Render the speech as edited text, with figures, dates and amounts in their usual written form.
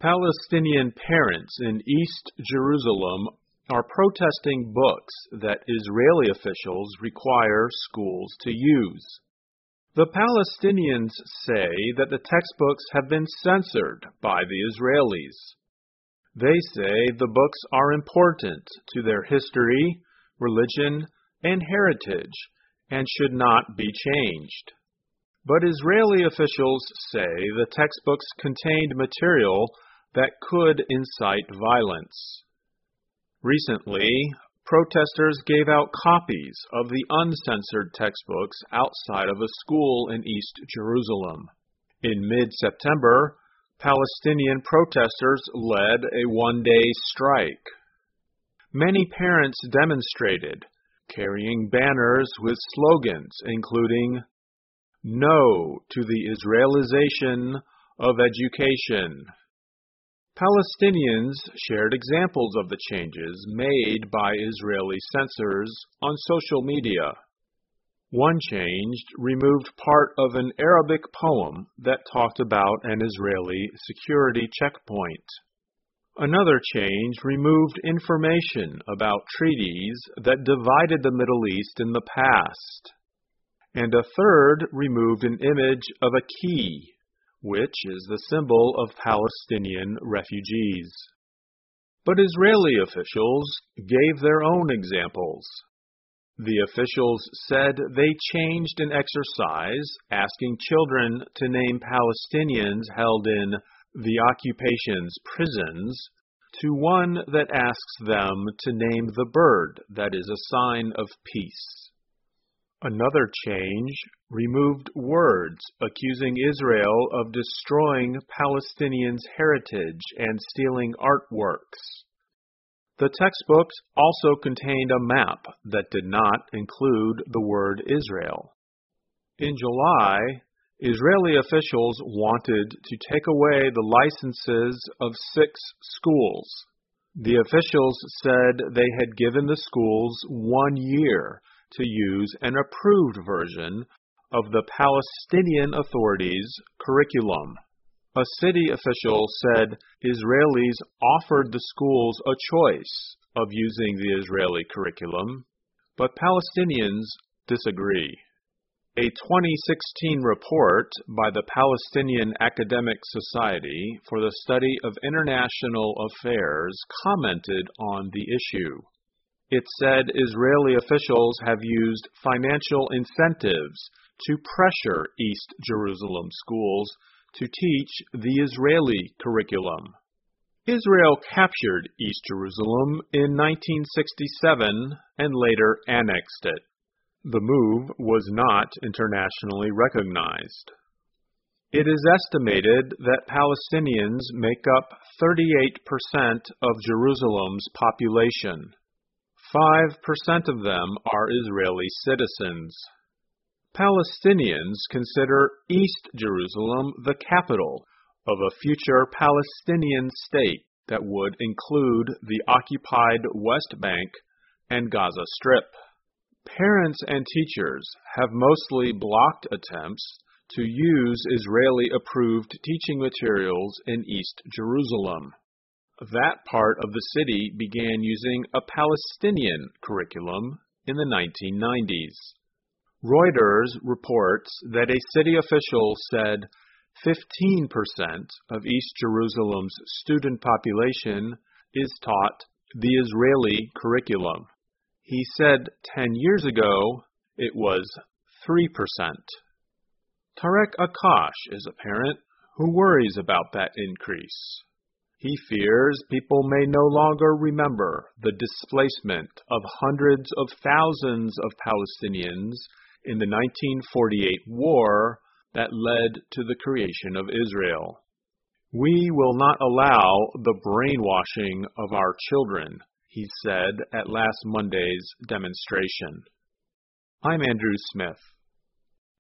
Palestinian parents in East Jerusalem are protesting books that Israeli officials require schools to use. The Palestinians say that the textbooks have been censored by the Israelis. They say the books are important to their history, religion, and heritage and should not be changed. But Israeli officials say the textbooks contained material that could incite violence. Recently, protesters gave out copies of the uncensored textbooks outside of a school in East Jerusalem. In mid-September, Palestinian protesters led a one-day strike. Many parents demonstrated, carrying banners with slogans including, "No to the Israelization of education." Palestinians shared examples of the changes made by Israeli censors on social media. One change removed part of an Arabic poem that talked about an Israeli security checkpoint. Another change removed information about treaties that divided the Middle East in the past. And a third removed an image of a key, which is the symbol of Palestinian refugees. But Israeli officials gave their own examples. The officials said they changed an exercise asking children to name Palestinians held in the occupation's prisons to one that asks them to name the bird that is a sign of peace. Another change removed words accusing Israel of destroying Palestinians' heritage and stealing artworks. The textbooks also contained a map that did not include the word Israel. In July, Israeli officials wanted to take away the licenses of 6 schools. The officials said they had given the schools 1 year to use an approved version of the Palestinian Authority's curriculum. A city official said Israelis offered the schools a choice of using the Israeli curriculum, but Palestinians disagree. A 2016 report by the Palestinian Academic Society for the Study of International Affairs commented on the issue. It said Israeli officials have used financial incentives to pressure East Jerusalem schools to teach the Israeli curriculum. Israel captured East Jerusalem in 1967 and later annexed it. The move was not internationally recognized. It is estimated that Palestinians make up 38% of Jerusalem's population. 5% of them are Israeli citizens. Palestinians consider East Jerusalem the capital of a future Palestinian state that would include the occupied West Bank and Gaza Strip. Parents and teachers have mostly blocked attempts to use Israeli-approved teaching materials in East Jerusalem. That part of the city began using a Palestinian curriculum in the 1990s. Reuters reports that a city official said 15% of East Jerusalem's student population is taught the Israeli curriculum. He said 10 years ago it was 3%. Tarek Akash is a parent who worries about that increase. He fears people may no longer remember the displacement of hundreds of thousands of Palestinians in the 1948 war that led to the creation of Israel. "We will not allow the brainwashing of our children," he said at last Monday's demonstration. I'm Andrew Smith.